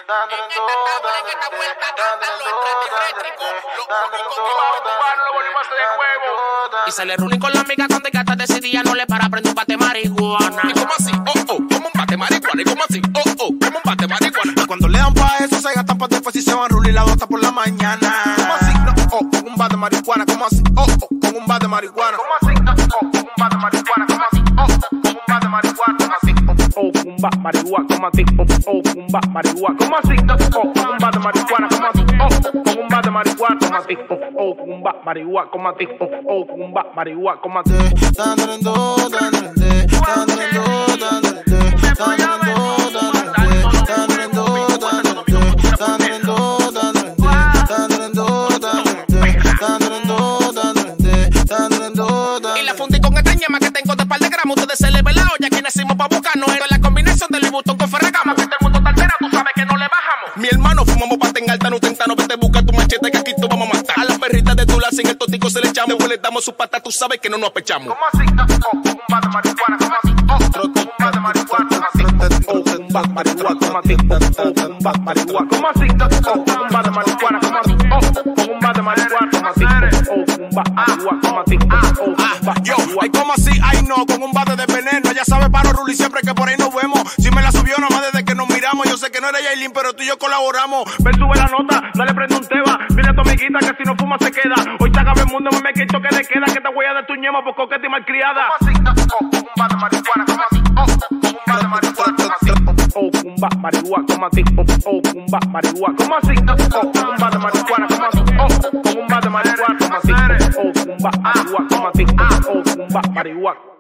Y sale Rulín con la amiga cuando gata de ese día no le para prender un bate marihuana. ¿Y cómo así? Como un bate marihuana. ¿Y cómo así? Como un bate marihuana. Y cuando le dan pa' eso se gastan pa' después y se van Rulín la dota por la mañana. ¿Cómo así? Con un bate marihuana. ¿Cómo así? Con un bate marihuana. ¿Cómo así? Con un bate marihuana. ¿Cómo así? Con un bate marihuana. ¿Cómo así? Un bat marihuana, como así, un bat marihuana, como así, un bat de marihuana, como así, un bat de marihuana, como así, un bat marihuana, como así, un bat marihuana, como así. Y la fundí con esta ñema que tengo de par de gramos. Ustedes se le ve la olla, aquí nacimos pa' buscarnos. Era la combinación del Louis Vuitton con Ferragamo. Que este mundo está altera, tú sabes que no le bajamos. Mi hermano, fumamos pata en alta, no tentano. Vete, busca tu machete que aquí tú vamos a matar. A las perritas de Tula sin el totico se le echamos. Después le damos su pata, tú sabes que no nos apechamos. ¿Cómo así? Un bat de marihuana, ¿cómo así? Un bat de marihuana, ¿cómo así? Un bat de marihuana, ¿cómo así? Un bat de marihuana, ¿cómo así? Un bat de marihuana, ¿cómo así? Un bat de marihuana, ¿cómo así? Un bat de marihuana, ¿cómo así? Yo, ay, como así, ay no, con un bate de veneno. Ya sabe, paro Rulín siempre que por ahí nos vemos. Si me la subió nomás desde que nos miramos. Yo sé que no era Yailin, pero tú y yo colaboramos. Ven, sube la nota, dale prende un teba. Dile a tu amiguita que si no fuma se queda. Hoy se acaba el mundo, mame, que esto que le queda. Que te voy a dar tu ñema por coqueta y malcriada. ¿Cómo así? Un bate marihuana. ¿Cómo así? Un bate marihuana. ¿Cómo así? Un bat marihuana, ¿cómo así? Un bat marihuana, ¿cómo así? Un bat de marihuana, ¿cómo así? Un bat de marihuana, ¿cómo así? Un bat marihuana, ¿cómo así? Un bat marihuana.